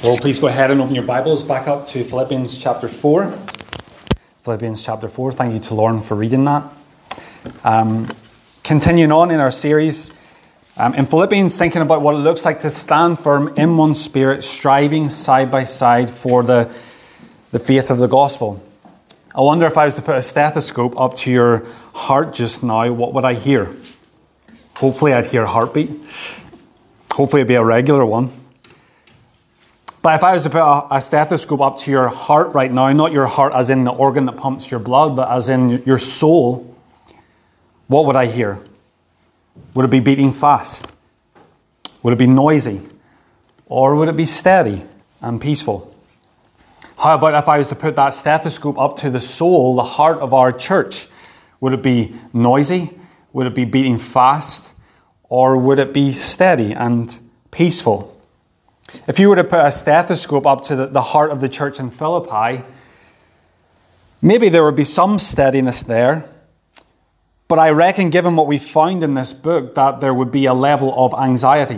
Well, please go ahead and open your Bibles back up to Philippians chapter 4. Philippians chapter 4. Thank you to Lauren for reading that. Continuing on in our series in Philippians, thinking about what it looks like to stand firm in one spirit, striving side by side for the faith of the gospel. I wonder if I was to put a stethoscope up to your heart just now, what would I hear? Hopefully I'd hear a heartbeat. Hopefully it'd be a regular one. But if I was to put a stethoscope up to your heart right now, not your heart as in the organ that pumps your blood, but as in your soul, what would I hear? Would it be beating fast? Would it be noisy? Or would it be steady and peaceful? How about if I was to put that stethoscope up to the soul, the heart of our church? Would it be noisy? Would it be beating fast? Or would it be steady and peaceful? If you were to put a stethoscope up to the heart of the church in Philippi, maybe there would be some steadiness there. But I reckon, given what we found in this book, that there would be a level of anxiety.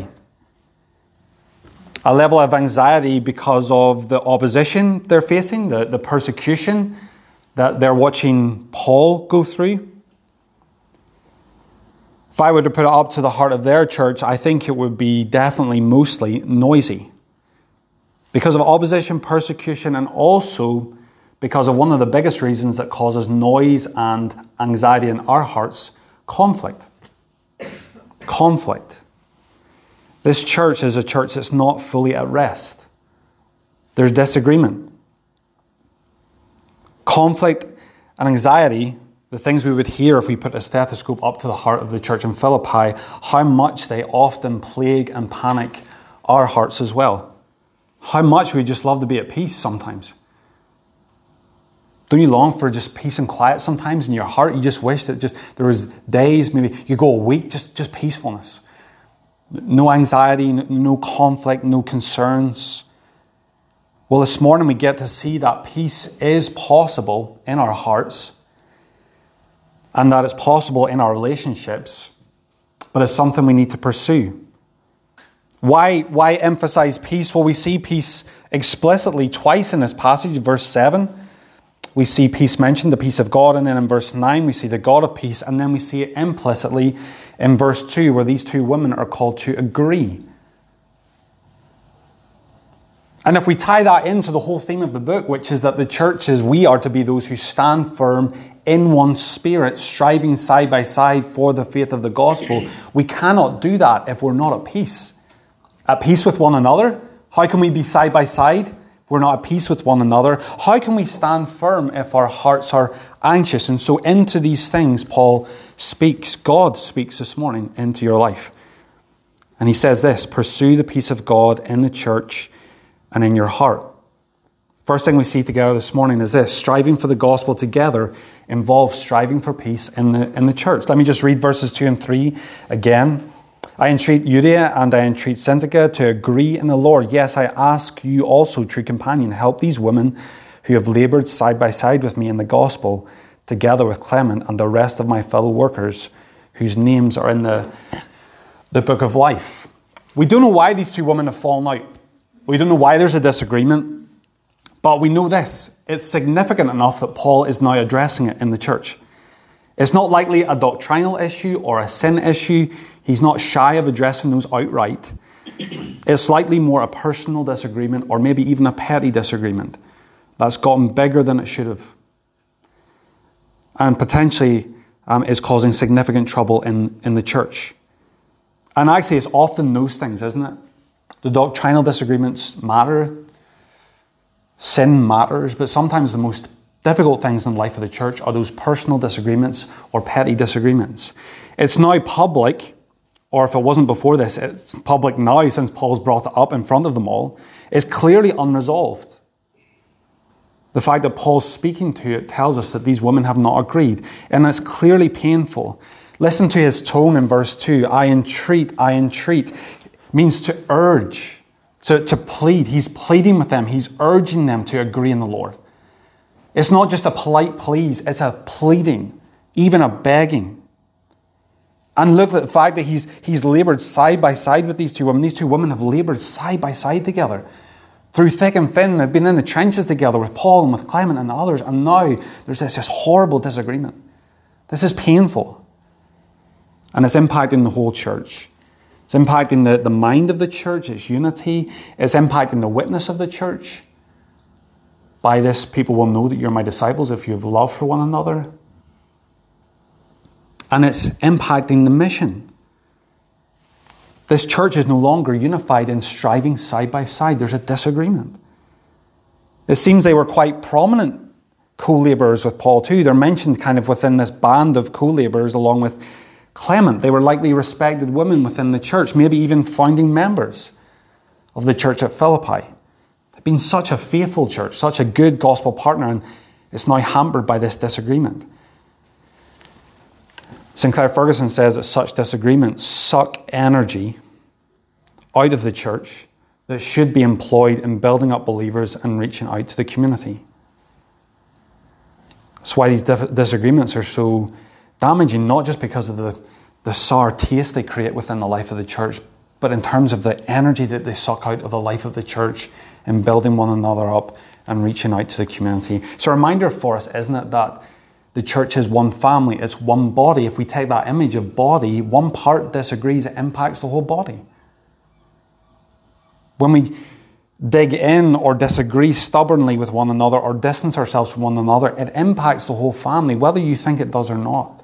A level of anxiety because of the opposition they're facing, the persecution that they're watching Paul go through. If I were to put it up to the heart of their church, I think it would be definitely mostly noisy. Because of opposition, persecution, and also because of one of the biggest reasons that causes noise and anxiety in our hearts, conflict. Conflict. This church is a church that's not fully at rest. There's disagreement. Conflict and anxiety, the things we would hear if we put a stethoscope up to the heart of the church in Philippi, how much they often plague and panic our hearts as well. How much we just love to be at peace sometimes. Don't you long for just peace and quiet sometimes in your heart? You just wish that there was days, maybe you go a week, just peacefulness. No anxiety, no conflict, no concerns. Well, this morning we get to see that peace is possible in our hearts and that it's possible in our relationships, but it's something we need to pursue. Why emphasize peace? Well, we see peace explicitly twice in this passage. Verse 7, we see peace mentioned, the peace of God. And then in verse 9, we see the God of peace. And then we see it implicitly in verse 2, where these two women are called to agree. And if we tie that into the whole theme of the book, which is that the church is, we are to be those who stand firm in one spirit, striving side by side for the faith of the gospel, we cannot do that if we're not at peace. At peace with one another? How can we be side by side if we're not at peace with one another? How can we stand firm if our hearts are anxious? And so into these things, Paul speaks, God speaks this morning into your life. And he says this: pursue the peace of God in the church and in your heart. First thing we see together this morning is this: striving for the gospel together involves striving for peace in the church. Let me just read verses 2 and 3 again. I entreat Euodia and I entreat Syntyche to agree in the Lord. Yes, I ask you also, true companion, help these women who have laboured side by side with me in the gospel, together with Clement and the rest of my fellow workers, whose names are in the book of life. We don't know why these two women have fallen out. We don't know why there's a disagreement. But we know this: it's significant enough that Paul is now addressing it in the church. It's not likely a doctrinal issue or a sin issue. He's not shy of addressing those outright. It's likely more a personal disagreement or maybe even a petty disagreement that's gotten bigger than it should have. And potentially is causing significant trouble in the church. And actually it's often those things, isn't it? The doctrinal disagreements matter. Sin matters. But sometimes the most difficult things in the life of the church are those personal disagreements or petty disagreements. It's now public, or if it wasn't before this, it's public now since Paul's brought it up in front of them all. It's clearly unresolved. The fact that Paul's speaking to it tells us that these women have not agreed, and it's clearly painful. Listen to his tone in verse 2. I entreat, means to urge, to plead. He's pleading with them. He's urging them to agree in the Lord. It's not just a polite please, it's a pleading, even a begging. And look at the fact that he's laboured side by side with these two women. These two women have laboured side by side together Through thick and thin, they've been in the trenches together with Paul and with Clement and others, and now there's this horrible disagreement. This is painful. And it's impacting the whole church. It's impacting the mind of the church, its unity. It's impacting the witness of the church. By this, people will know that you're my disciples if you have love for one another. And it's impacting the mission. This church is no longer unified in striving side by side. There's a disagreement. It seems they were quite prominent co-laborers with Paul too. They're mentioned kind of within this band of co-laborers along with Clement. They were likely respected women within the church, maybe even founding members of the church at Philippi. They've been such a faithful church, such a good gospel partner, and it's now hampered by this disagreement. Sinclair Ferguson says that such disagreements suck energy out of the church that should be employed in building up believers and reaching out to the community. That's why these disagreements are so damaging, not just because of the sour taste they create within the life of the church, but in terms of the energy that they suck out of the life of the church in building one another up and reaching out to the community. It's a reminder for us, isn't it, that the church is one family, it's one body. If we take that image of body, one part disagrees, it impacts the whole body. When we dig in or disagree stubbornly with one another or distance ourselves from one another, it impacts the whole family, whether you think it does or not.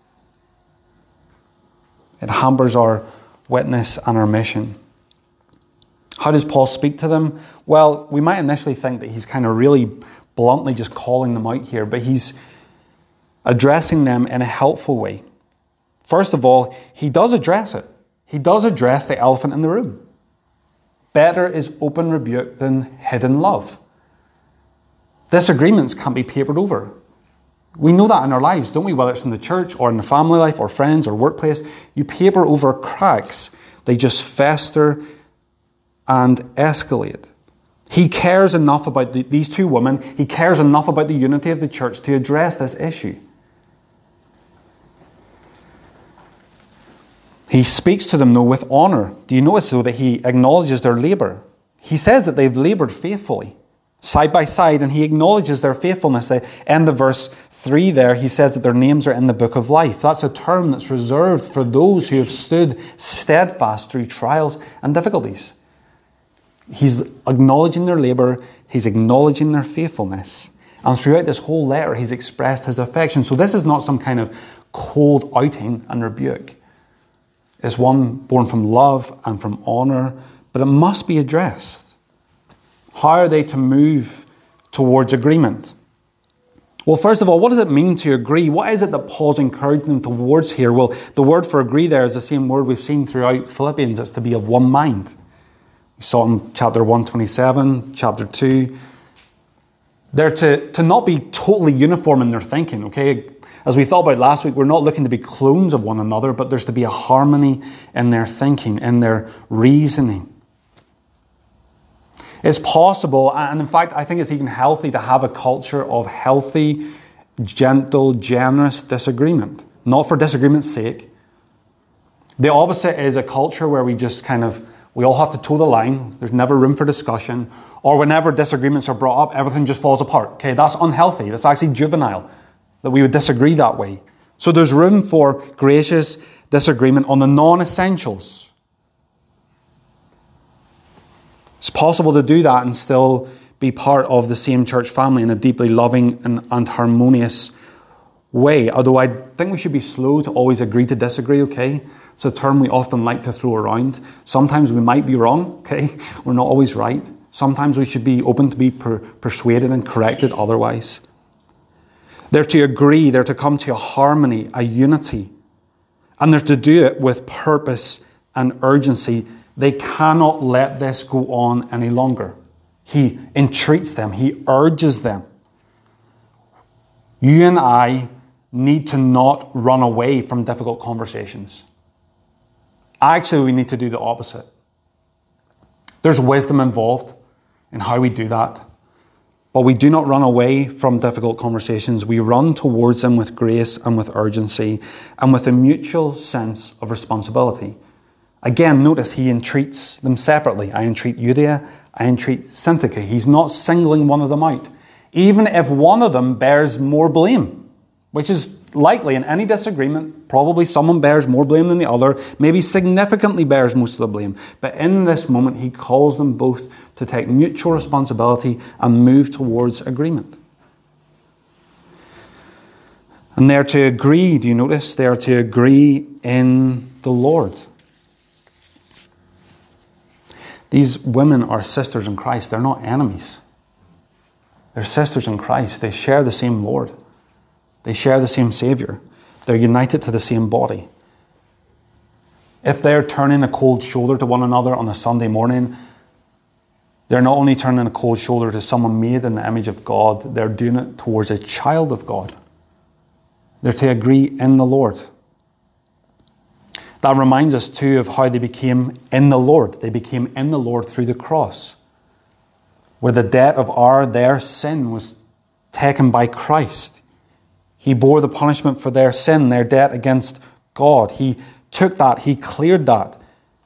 It hampers our witness and our mission. How does Paul speak to them? Well, we might initially think that he's kind of really bluntly just calling them out here, but he's addressing them in a helpful way. First of all, he does address it. He does address the elephant in the room. Better is open rebuke than hidden love. Disagreements can't be papered over. We know that in our lives, don't we? Whether it's in the church or in the family life or friends or workplace, you paper over cracks. They just fester and escalate. He cares enough about these two women. He cares enough about the unity of the church to address this issue. He speaks to them, though, with honour. Do you notice, though, that he acknowledges their labour? He says that they've laboured faithfully, side by side, and he acknowledges their faithfulness. End of verse 3 there, he says that their names are in the book of life. That's a term that's reserved for those who have stood steadfast through trials and difficulties. He's acknowledging their labour, he's acknowledging their faithfulness. And throughout this whole letter, he's expressed his affection. So this is not some kind of cold outing and rebuke. It's one born from love and from honour, but it must be addressed. How are they to move towards agreement? Well, first of all, what does it mean to agree? What is it that Paul's encouraging them towards here? Well, the word for agree there is the same word we've seen throughout Philippians. It's to be of one mind. We saw in chapter 1:27, chapter 2. They're to not be totally uniform in their thinking, okay? As we thought about last week, we're not looking to be clones of one another, but there's to be a harmony in their thinking, in their reasoning. It's possible, and in fact, I think it's even healthy to have a culture of healthy, gentle, generous disagreement. Not for disagreement's sake. The opposite is a culture where we just we all have to toe the line. There's never room for discussion. Or whenever disagreements are brought up, everything just falls apart. Okay, that's unhealthy. That's actually juvenile, that we would disagree that way. So there's room for gracious disagreement on the non-essentials. It's possible to do that and still be part of the same church family in a deeply loving and harmonious way. Although I think we should be slow to always agree to disagree, okay? It's a term we often like to throw around. Sometimes we might be wrong, okay? We're not always right. Sometimes we should be open to be persuaded and corrected otherwise. They're to agree, they're to come to a harmony, a unity. And they're to do it with purpose and urgency. They cannot let this go on any longer. He entreats them, he urges them. You and I need to not run away from difficult conversations. Actually, we need to do the opposite. There's wisdom involved in how we do that. But we do not run away from difficult conversations. We run towards them with grace and with urgency and with a mutual sense of responsibility. Again, notice he entreats them separately. I entreat Euodia I entreat Syntyche. He's not singling one of them out. Even if one of them bears more blame, which is likely in any disagreement, probably someone bears more blame than the other, maybe significantly bears most of the blame. But in this moment, he calls them both to take mutual responsibility and move towards agreement. And they're to agree, do you notice? They are to agree in the Lord. These women are sisters in Christ. They're not enemies. They're sisters in Christ. They share the same Lord. They share the same Savior. They're united to the same body. If they're turning a cold shoulder to one another on a Sunday morning, they're not only turning a cold shoulder to someone made in the image of God, they're doing it towards a child of God. They're to agree in the Lord. That reminds us too of how they became in the Lord. They became in the Lord through the cross, where the debt of their sin was taken by Christ. He bore the punishment for their sin, their debt against God. He took that. He cleared that.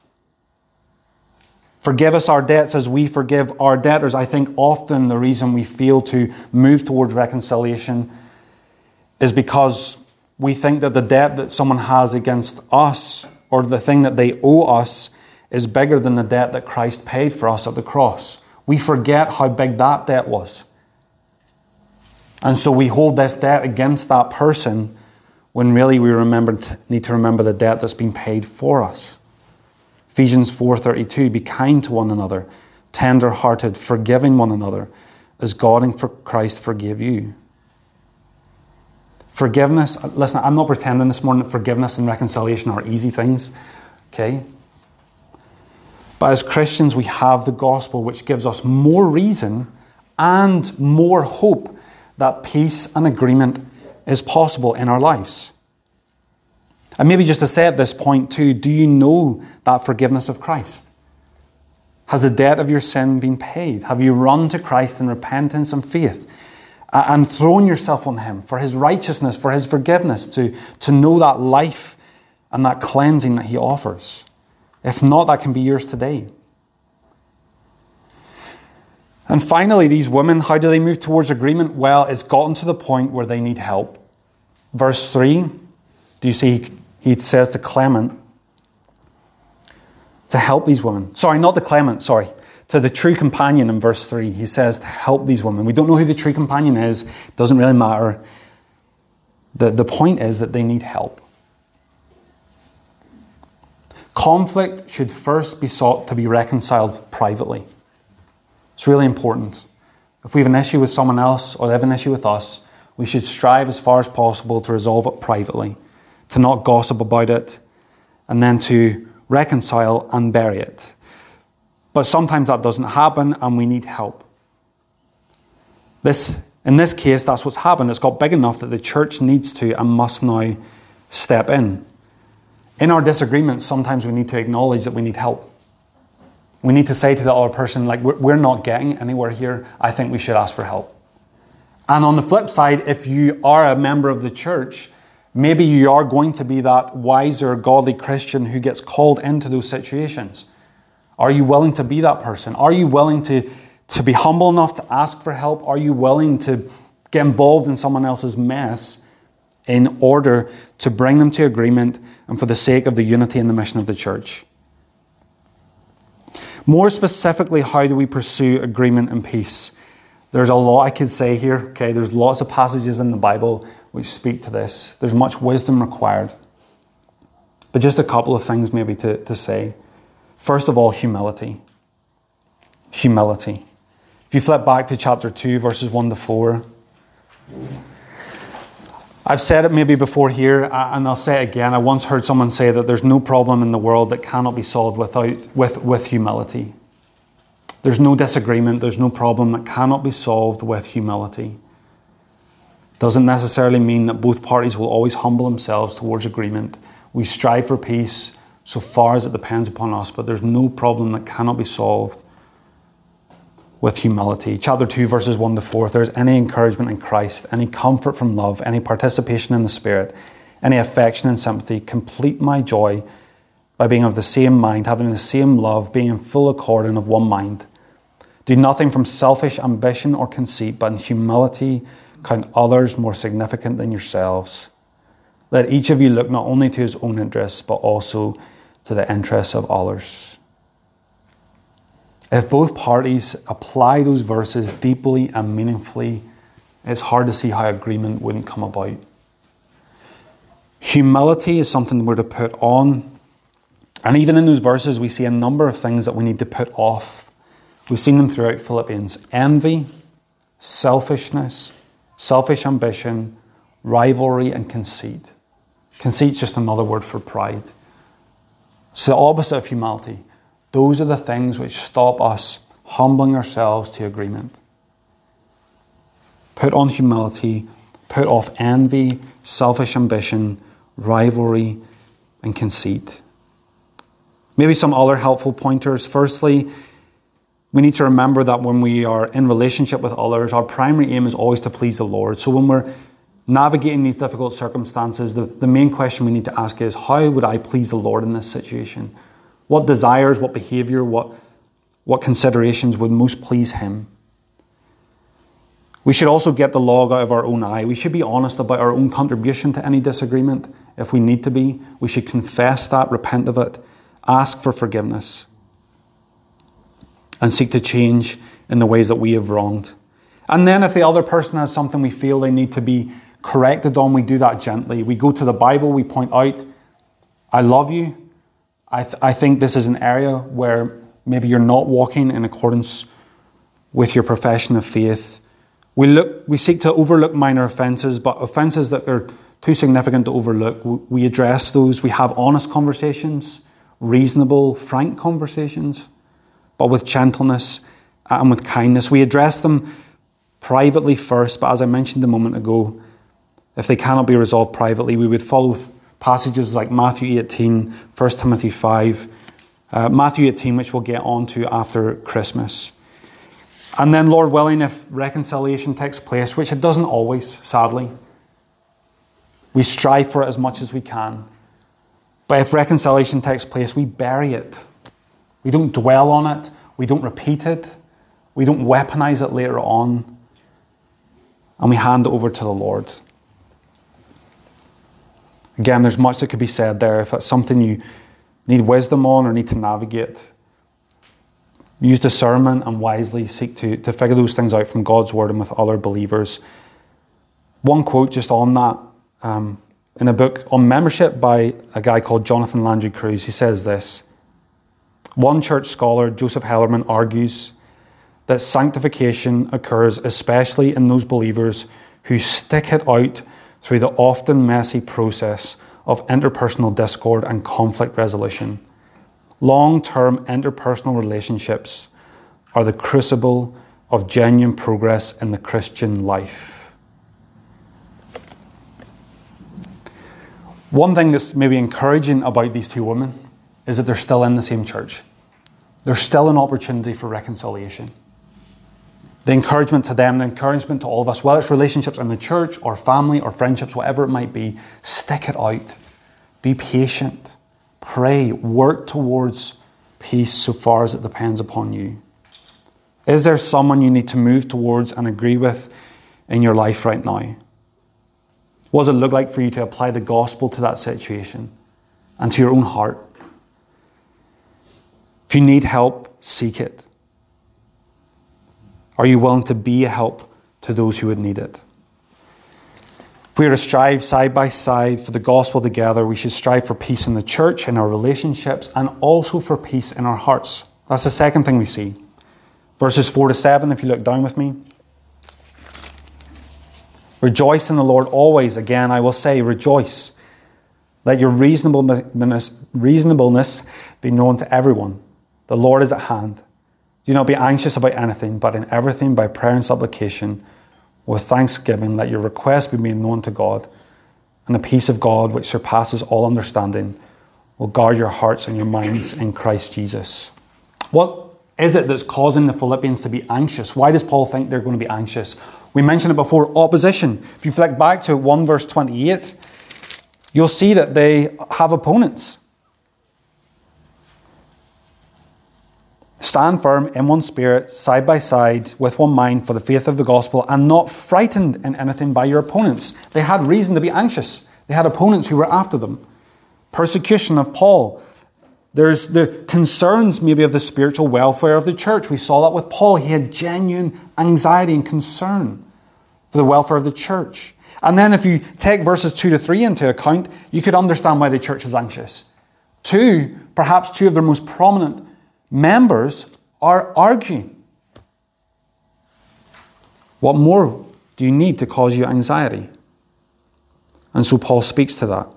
Forgive us our debts as we forgive our debtors. I think often the reason we fail to move towards reconciliation is because we think that the debt that someone has against us or the thing that they owe us is bigger than the debt that Christ paid for us at the cross. We forget how big that debt was. And so we hold this debt against that person when really we need to remember the debt that's been paid for us. Ephesians 4:32, be kind to one another, tender-hearted, forgiving one another, as God in Christ forgave you. Forgiveness, listen, I'm not pretending this morning that forgiveness and reconciliation are easy things, okay? But as Christians, we have the gospel, which gives us more reason and more hope that peace and agreement is possible in our lives. And maybe just to say at this point too, do you know that forgiveness of Christ? Has the debt of your sin been paid? Have you run to Christ in repentance and faith and thrown yourself on Him for His righteousness, for His forgiveness, to know that life and that cleansing that He offers? If not, that can be yours today. And finally, these women, how do they move towards agreement? Well, it's gotten to the point where they need help. Verse 3, do you see he says to Clement to help these women. To the true companion in verse 3. He says to help these women. We don't know who the true companion is. It doesn't really matter. The point is that they need help. Conflict should first be sought to be reconciled privately. It's really important. If we have an issue with someone else or they have an issue with us, we should strive as far as possible to resolve it privately, to not gossip about it, and then to reconcile and bury it. But sometimes that doesn't happen and we need help. In this case, that's what's happened. It's got big enough that the church needs to and must now step in. In our disagreements, sometimes we need to acknowledge that we need help. We need to say to the other person, like, we're not getting anywhere here. I think we should ask for help. And on the flip side, if you are a member of the church, maybe you are going to be that wiser, godly Christian who gets called into those situations. Are you willing to be that person? Are you willing to be humble enough to ask for help? Are you willing to get involved in someone else's mess in order to bring them to agreement and for the sake of the unity and the mission of the church? More specifically, how do we pursue agreement and peace? There's a lot I could say here. Okay, there's lots of passages in the Bible which speak to this. There's much wisdom required. But just a couple of things maybe to say. First of all, humility. Humility. If you flip back to chapter 2, verses 1 to 4. I've said it maybe before here, and I'll say it again. I once heard someone say that there's no problem in the world that cannot be solved with humility. There's no disagreement, there's no problem that cannot be solved with humility. Doesn't necessarily mean that both parties will always humble themselves towards agreement. We strive for peace so far as it depends upon us, but there's no problem that cannot be solved with humility. Chapter 2, verses 1 to 4. If there's any encouragement in Christ, any comfort from love, any participation in the Spirit, any affection and sympathy, complete my joy by being of the same mind, having the same love, being in full accord and of one mind. Do nothing from selfish ambition or conceit, but in humility count others more significant than yourselves. Let each of you look not only to his own interests, but also to the interests of others. If both parties apply those verses deeply and meaningfully, it's hard to see how agreement wouldn't come about. Humility is something we're to put on. And even in those verses, we see a number of things that we need to put off. We've seen them throughout Philippians. Envy, selfishness, selfish ambition, rivalry, and conceit. Conceit's just another word for pride. It's the opposite of humility. Those are the things which stop us humbling ourselves to agreement. Put on humility, put off envy, selfish ambition, rivalry, and conceit. Maybe some other helpful pointers. Firstly, we need to remember that when we are in relationship with others, our primary aim is always to please the Lord. So when we're navigating these difficult circumstances, the main question we need to ask is, how would I please the Lord in this situation? What desires, what behaviour, what considerations would most please him? We should also get the log out of our own eye. We should be honest about our own contribution to any disagreement if we need to be. We should confess that, repent of it, ask for forgiveness, and seek to change in the ways that we have wronged. And then if the other person has something we feel they need to be corrected on, we do that gently. We go to the Bible, we point out, I love you. I think this is an area where maybe you're not walking in accordance with your profession of faith. We seek to overlook minor offences, but offences that are too significant to overlook, we address those. We have honest conversations, reasonable, frank conversations, but with gentleness and with kindness. We address them privately first, but as I mentioned a moment ago, if they cannot be resolved privately, we would follow passages like Matthew 18, 1 Timothy 5, Matthew 18, which we'll get on to after Christmas. And then, Lord willing, if reconciliation takes place, which it doesn't always, sadly, we strive for it as much as we can. But if reconciliation takes place, we bury it. We don't dwell on it. We don't repeat it. We don't weaponize it later on. And we hand it over to the Lord. Again, there's much that could be said there. If it's something you need wisdom on or need to navigate, use discernment and wisely seek to figure those things out from God's word and with other believers. One quote just on that, in a book on membership by a guy called Jonathan Landry Cruz, he says this: one church scholar, Joseph Hellerman, argues that sanctification occurs especially in those believers who stick it out through the often messy process of interpersonal discord and conflict resolution. Long-term interpersonal relationships are the crucible of genuine progress in the Christian life. One thing that's maybe encouraging about these two women is that they're still in the same church. There's still an opportunity for reconciliation. The encouragement to them, the encouragement to all of us, whether it's relationships in the church or family or friendships, whatever it might be, stick it out. Be patient. Pray. Work towards peace so far as it depends upon you. Is there someone you need to move towards and agree with in your life right now? What does it look like for you to apply the gospel to that situation and to your own heart? If you need help, seek it. Are you willing to be a help to those who would need it? If we are to strive side by side for the gospel together, we should strive for peace in the church, in our relationships, and also for peace in our hearts. That's the second thing we see. Verses 4 to 7, if you look down with me. Rejoice in the Lord always. Again, I will say, rejoice. Let your reasonableness be known to everyone. The Lord is at hand. Do not be anxious about anything, but in everything by prayer and supplication, with thanksgiving, let your requests be made known to God. And the peace of God, which surpasses all understanding, will guard your hearts and your minds in Christ Jesus. What is it that's causing the Philippians to be anxious? Why does Paul think they're going to be anxious? We mentioned it before, opposition. If you flick back to 1 verse 28, you'll see that they have opponents. Stand firm in one spirit, side by side, with one mind for the faith of the gospel, and not frightened in anything by your opponents. They had reason to be anxious. They had opponents who were after them. Persecution of Paul. There's the concerns maybe of the spiritual welfare of the church. We saw that with Paul. He had genuine anxiety and concern for the welfare of the church. And then if you take verses 2 to 3 into account, you could understand why the church is anxious. Perhaps two of their most prominent members are arguing. What more do you need to cause you anxiety? And so Paul speaks to that.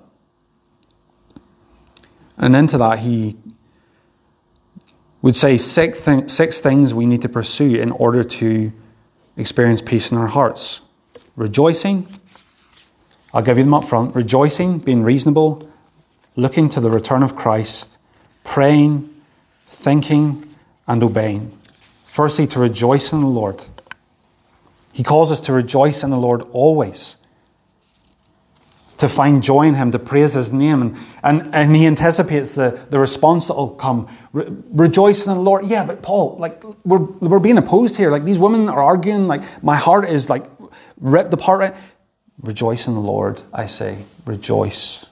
And into that he would say six things we need to pursue in order to experience peace in our hearts. Rejoicing. I'll give you them up front. Rejoicing, being reasonable, looking to the return of Christ, praying, thinking, and obeying. Firstly, to rejoice in the Lord. He calls us to rejoice in the Lord always. To find joy in Him, to praise His name. And he anticipates the response that will come. Rejoice in the Lord. Yeah, but Paul, we're being opposed here. These women are arguing. My heart is ripped apart. Rejoice in the Lord, I say. Rejoice.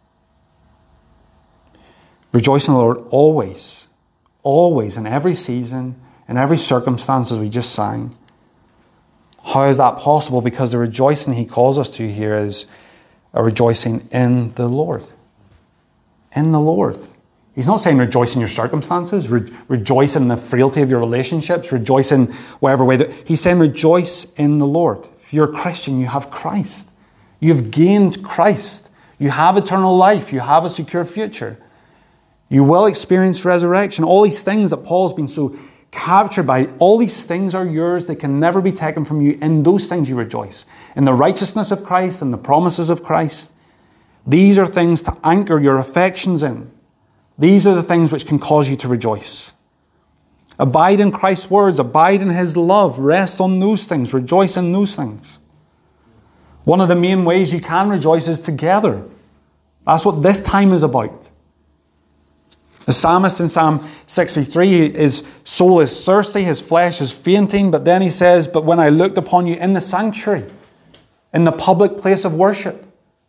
Rejoice in the Lord always. Always, in every season, in every circumstance, as we just sang. How is that possible? Because the rejoicing He calls us to here is a rejoicing in the Lord. In the Lord. He's not saying rejoice in your circumstances, rejoice in the frailty of your relationships, rejoice in whatever way. He's saying rejoice in the Lord. If you're a Christian, you have Christ. You've gained Christ. You have eternal life. You have a secure future. You will experience resurrection. All these things that Paul's been so captured by, all these things are yours. They can never be taken from you. In those things you rejoice. In the righteousness of Christ and the promises of Christ. These are things to anchor your affections in. These are the things which can cause you to rejoice. Abide in Christ's words. Abide in His love. Rest on those things. Rejoice in those things. One of the main ways you can rejoice is together. That's what this time is about. The psalmist in Psalm 63, his soul is thirsty, his flesh is fainting, but then he says, but when I looked upon you in the sanctuary, in the public place of worship,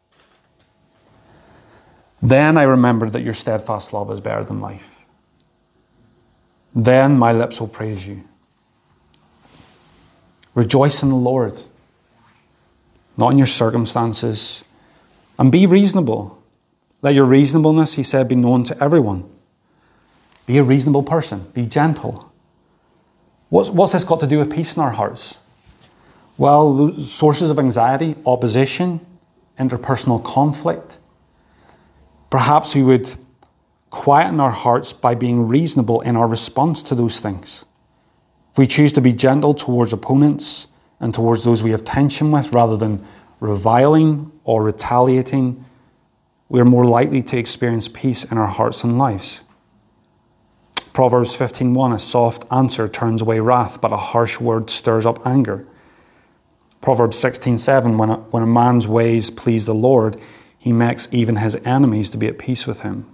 then I remembered that your steadfast love is better than life. Then my lips will praise you. Rejoice in the Lord, not in your circumstances, and be reasonable. Let your reasonableness, he said, be known to everyone. Be a reasonable person. Be gentle. What's this got to do with peace in our hearts? Well, the sources of anxiety, opposition, interpersonal conflict. Perhaps we would quieten our hearts by being reasonable in our response to those things. If we choose to be gentle towards opponents and towards those we have tension with, rather than reviling or retaliating, we are more likely to experience peace in our hearts and lives. Proverbs 15:1, a soft answer turns away wrath, but a harsh word stirs up anger. Proverbs 16:7, when a man's ways please the Lord, he makes even his enemies to be at peace with him.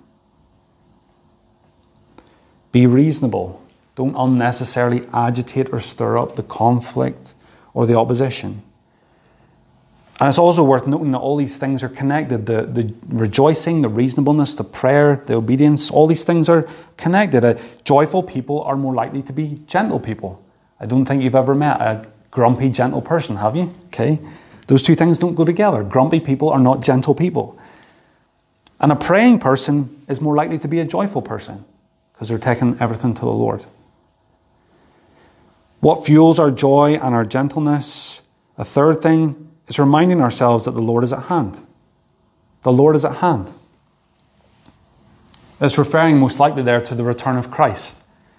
Be reasonable. Don't unnecessarily agitate or stir up the conflict or the opposition. And it's also worth noting that all these things are connected. The rejoicing, the reasonableness, the prayer, the obedience, all these things are connected. Joyful people are more likely to be gentle people. I don't think you've ever met a grumpy, gentle person, have you? Okay. Those two things don't go together. Grumpy people are not gentle people. And a praying person is more likely to be a joyful person because they're taking everything to the Lord. What fuels our joy and our gentleness? A third thing, it's reminding ourselves that the Lord is at hand. The Lord is at hand. It's referring most likely there to the return of Christ.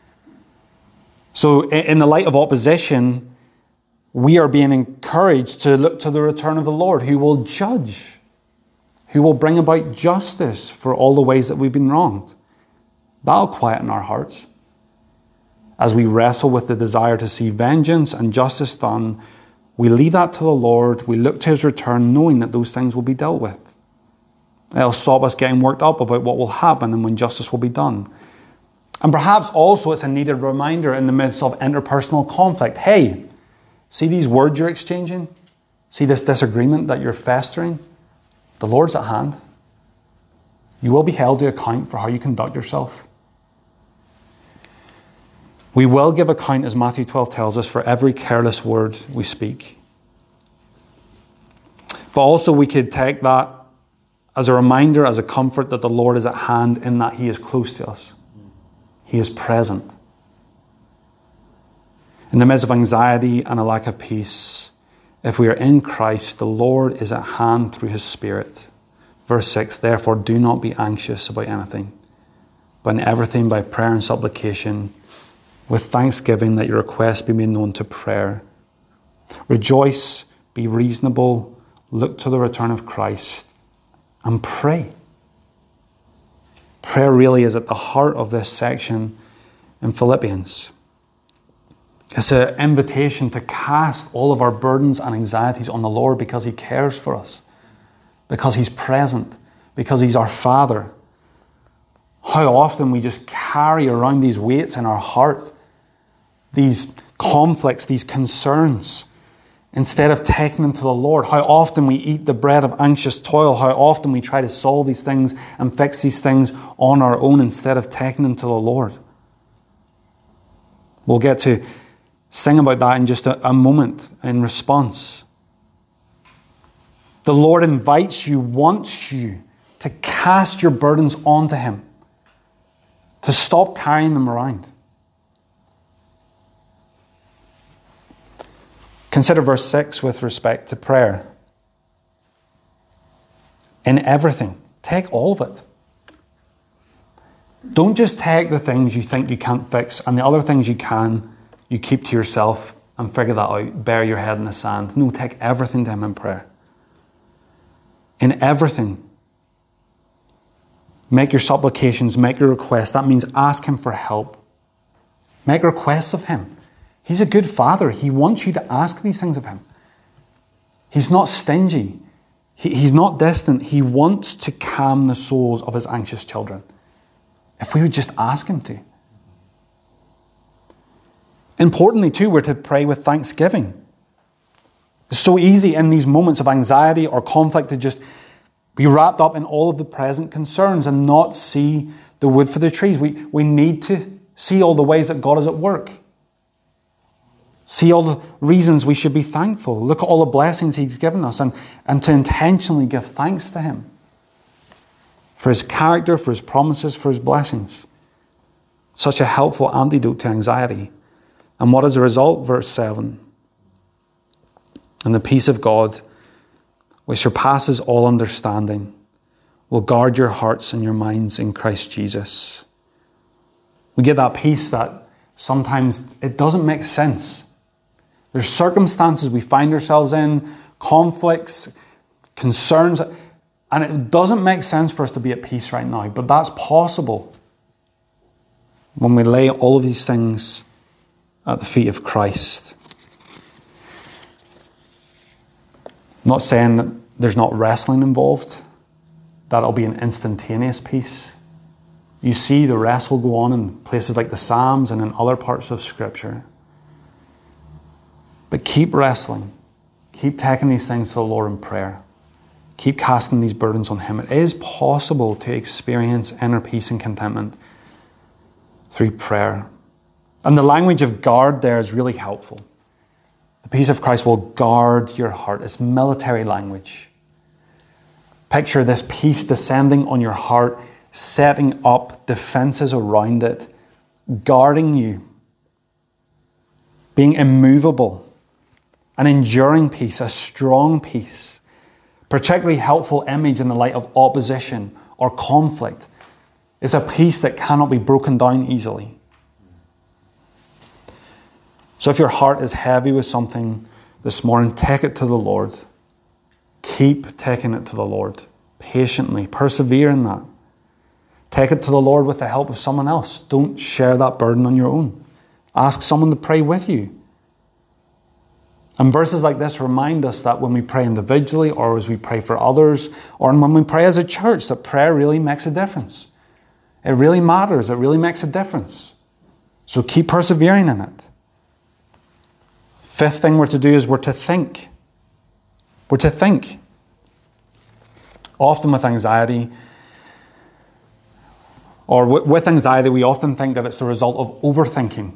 So in the light of opposition, we are being encouraged to look to the return of the Lord, who will judge, who will bring about justice for all the ways that we've been wronged. That'll quieten our hearts. As we wrestle with the desire to see vengeance and justice done, we leave that to the Lord. We look to His return knowing that those things will be dealt with. It'll stop us getting worked up about what will happen and when justice will be done. And perhaps also it's a needed reminder in the midst of interpersonal conflict. Hey, see these words you're exchanging? See this disagreement that you're festering? The Lord's at hand. You will be held to account for how you conduct yourself. We will give account, as Matthew 12 tells us, for every careless word we speak. But also we could take that as a reminder, as a comfort that the Lord is at hand in that He is close to us. He is present. In the midst of anxiety and a lack of peace, if we are in Christ, the Lord is at hand through His Spirit. Verse 6, therefore do not be anxious about anything, but in everything by prayer and supplication, with thanksgiving let your requests be made known to prayer. Rejoice, be reasonable, look to the return of Christ, and pray. Prayer really is at the heart of this section in Philippians. It's an invitation to cast all of our burdens and anxieties on the Lord because He cares for us, because He's present, because He's our Father. How often we just carry around these weights in our heart, these conflicts, these concerns, instead of taking them to the Lord. How often we eat the bread of anxious toil. How often we try to solve these things and fix these things on our own instead of taking them to the Lord. We'll get to sing about that in just a moment in response. The Lord invites you, wants you to cast your burdens onto Him, to stop carrying them around. Consider verse 6 with respect to prayer. In everything, take all of it. Don't just take the things you think you can't fix and the other things you can, you keep to yourself and figure that out, bury your head in the sand. No, take everything to Him in prayer. In everything, make your supplications, make your requests. That means ask Him for help. Make requests of Him. He's a good Father. He wants you to ask these things of Him. He's not stingy. He's not distant. He wants to calm the souls of His anxious children. If we would just ask Him to. Importantly too, we're to pray with thanksgiving. It's so easy in these moments of anxiety or conflict to just be wrapped up in all of the present concerns and not see the wood for the trees. We need to see all the ways that God is at work. See all the reasons we should be thankful. Look at all the blessings He's given us and to intentionally give thanks to Him for His character, for His promises, for His blessings. Such a helpful antidote to anxiety. And what is the result? Verse 7. And the peace of God, which surpasses all understanding, will guard your hearts and your minds in Christ Jesus. We get that peace that sometimes it doesn't make sense. There's circumstances we find ourselves in, conflicts, concerns, and it doesn't make sense for us to be at peace right now. But that's possible when we lay all of these things at the feet of Christ. I'm not saying that there's not wrestling involved. That'll be an instantaneous peace. You see the wrestle go on in places like the Psalms and in other parts of Scripture. But keep wrestling. Keep taking these things to the Lord in prayer. Keep casting these burdens on Him. It is possible to experience inner peace and contentment through prayer. And the language of guard there is really helpful. The peace of Christ will guard your heart. It's military language. Picture this peace descending on your heart, setting up defenses around it, guarding you, being immovable, an enduring peace, a strong peace. Particularly helpful image in the light of opposition or conflict. It's a peace that cannot be broken down easily. So if your heart is heavy with something this morning, take it to the Lord. Keep taking it to the Lord. Patiently. Persevere in that. Take it to the Lord with the help of someone else. Don't share that burden on your own. Ask someone to pray with you. And verses like this remind us that when we pray individually or as we pray for others or when we pray as a church, that prayer really makes a difference. It really matters. It really makes a difference. So keep persevering in it. Fifth thing we're to do is we're to think. We're to think. Often with anxiety, or with anxiety, we often think that it's the result of overthinking.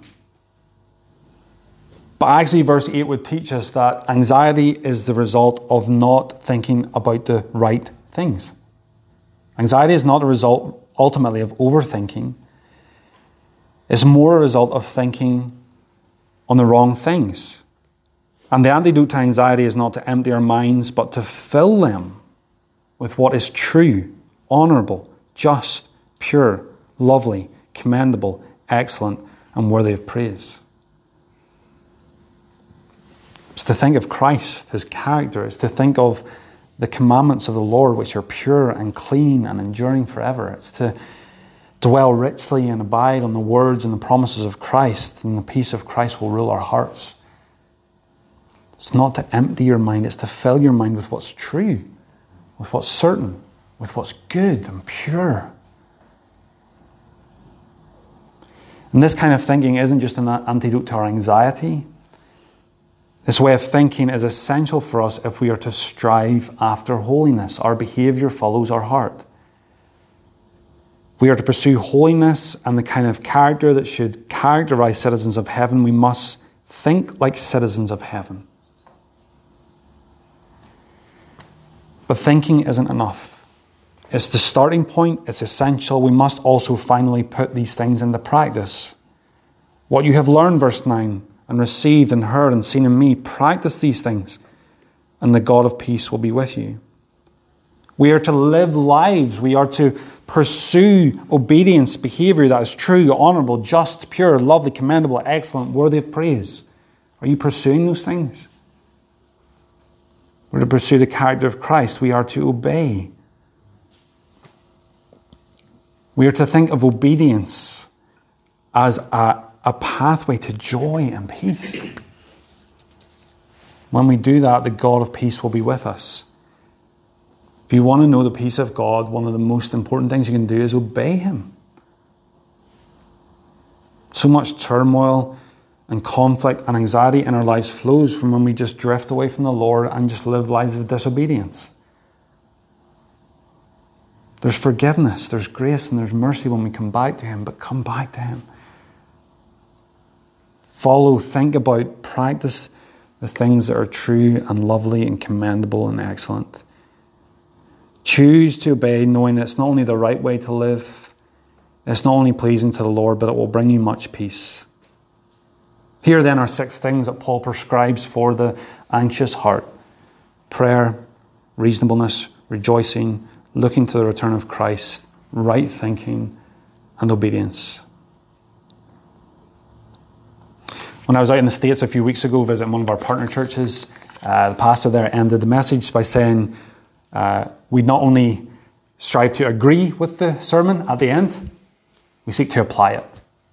But actually, verse 8 would teach us that anxiety is the result of not thinking about the right things. Anxiety is not a result, ultimately, of overthinking. It's more a result of thinking on the wrong things. And the antidote to anxiety is not to empty our minds, but to fill them with what is true, honourable, just, pure, lovely, commendable, excellent, and worthy of praise. It's to think of Christ, his character. It's to think of the commandments of the Lord, which are pure and clean and enduring forever. It's to dwell richly and abide on the words and the promises of Christ, and the peace of Christ will rule our hearts. It's not to empty your mind, it's to fill your mind with what's true, with what's certain, with what's good and pure. And this kind of thinking isn't just an antidote to our anxiety. This way of thinking is essential for us if we are to strive after holiness. Our behaviour follows our heart. If we are to pursue holiness and the kind of character that should characterise citizens of heaven, we must think like citizens of heaven. But thinking isn't enough. It's the starting point, it's essential. We must also finally put these things into practice. What you have learned, verse 9, and received and heard and seen in me, practice these things, and the God of peace will be with you. We are to live lives. We are to pursue obedience, behaviour that is true, honourable, just, pure, lovely, commendable, excellent, worthy of praise. Are you pursuing those things? We're to pursue the character of Christ. We are to obey. We are to think of obedience as a pathway to joy and peace. When we do that, the God of peace will be with us. If you want to know the peace of God, one of the most important things you can do is obey him. So much turmoil and conflict and anxiety in our lives flows from when we just drift away from the Lord and just live lives of disobedience. There's forgiveness, there's grace, and there's mercy when we come back to him, but come back to him. Follow, think about, practice the things that are true and lovely and commendable and excellent. Choose to obey, knowing it's not only the right way to live, it's not only pleasing to the Lord, but it will bring you much peace. Here then are 6 things that Paul prescribes for the anxious heart: prayer, reasonableness, rejoicing, looking to the return of Christ, right thinking, and obedience. When I was out in the States a few weeks ago visiting one of our partner churches, the pastor there ended the message by saying we not only strive to agree with the sermon at the end, we seek to apply it.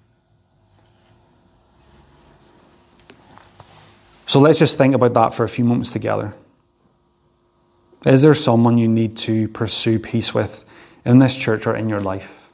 So let's just think about that for a few moments together. Is there someone you need to pursue peace with in this church or in your life?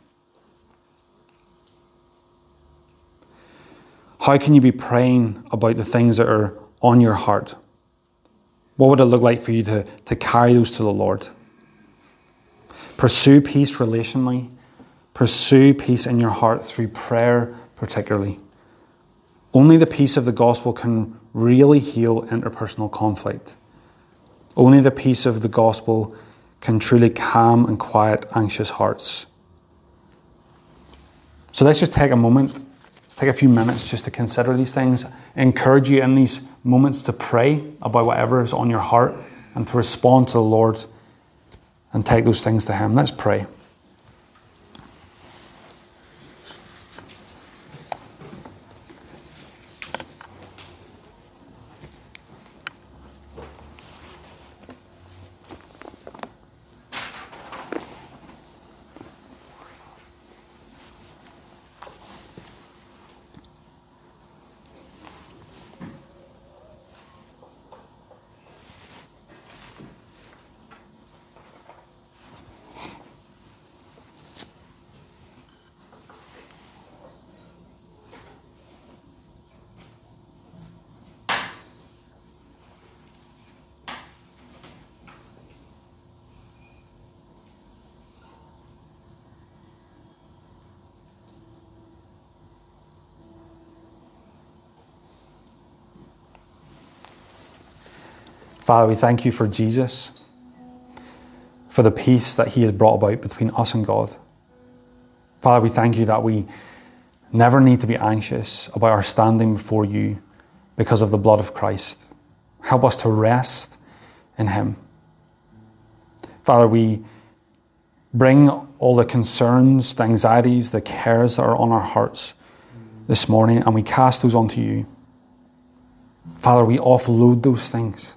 How can you be praying about the things that are on your heart? What would it look like for you to carry those to the Lord? Pursue peace relationally. Pursue peace in your heart through prayer particularly. Only the peace of the gospel can really heal interpersonal conflict. Only the peace of the gospel can truly calm and quiet anxious hearts. So let's just take a moment, let's take a few minutes just to consider these things. I encourage you in these moments to pray about whatever is on your heart and to respond to the Lord and take those things to him. Let's pray. Father, we thank you for Jesus, for the peace that he has brought about between us and God. Father, we thank you that we never need to be anxious about our standing before you because of the blood of Christ. Help us to rest in him. Father, we bring all the concerns, the anxieties, the cares that are on our hearts this morning, and we cast those onto you. Father, we offload those things.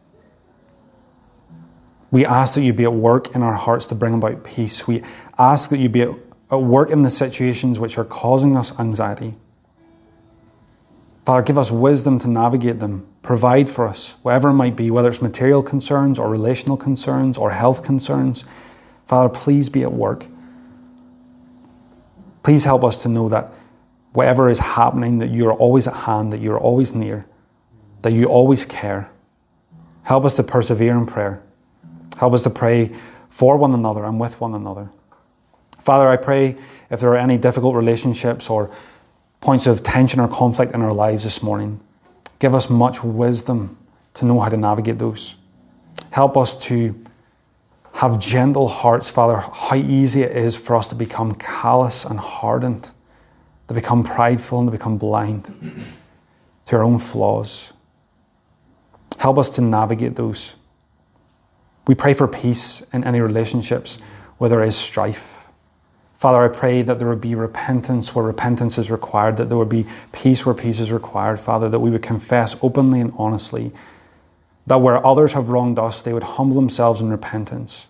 We ask that you be at work in our hearts to bring about peace. We ask that you be at work in the situations which are causing us anxiety. Father, give us wisdom to navigate them. Provide for us, whatever it might be, whether it's material concerns or relational concerns or health concerns. Father, please be at work. Please help us to know that whatever is happening, that you are always at hand, that you are always near, that you always care. Help us to persevere in prayer. Help us to pray for one another and with one another. Father, I pray if there are any difficult relationships or points of tension or conflict in our lives this morning, give us much wisdom to know how to navigate those. Help us to have gentle hearts, Father. How easy it is for us to become callous and hardened, to become prideful and to become blind to our own flaws. Help us to navigate those. We pray for peace in any relationships where there is strife. Father, I pray that there would be repentance where repentance is required, that there would be peace where peace is required, Father, that we would confess openly and honestly, that where others have wronged us, they would humble themselves in repentance.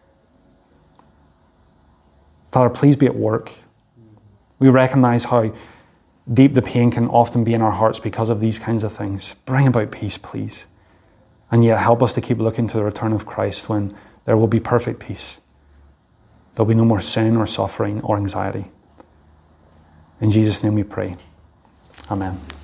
Father, please be at work. We recognize how deep the pain can often be in our hearts because of these kinds of things. Bring about peace, please. And yet help us to keep looking to the return of Christ when there will be perfect peace. There'll be no more sin or suffering or anxiety. In Jesus' name we pray. Amen.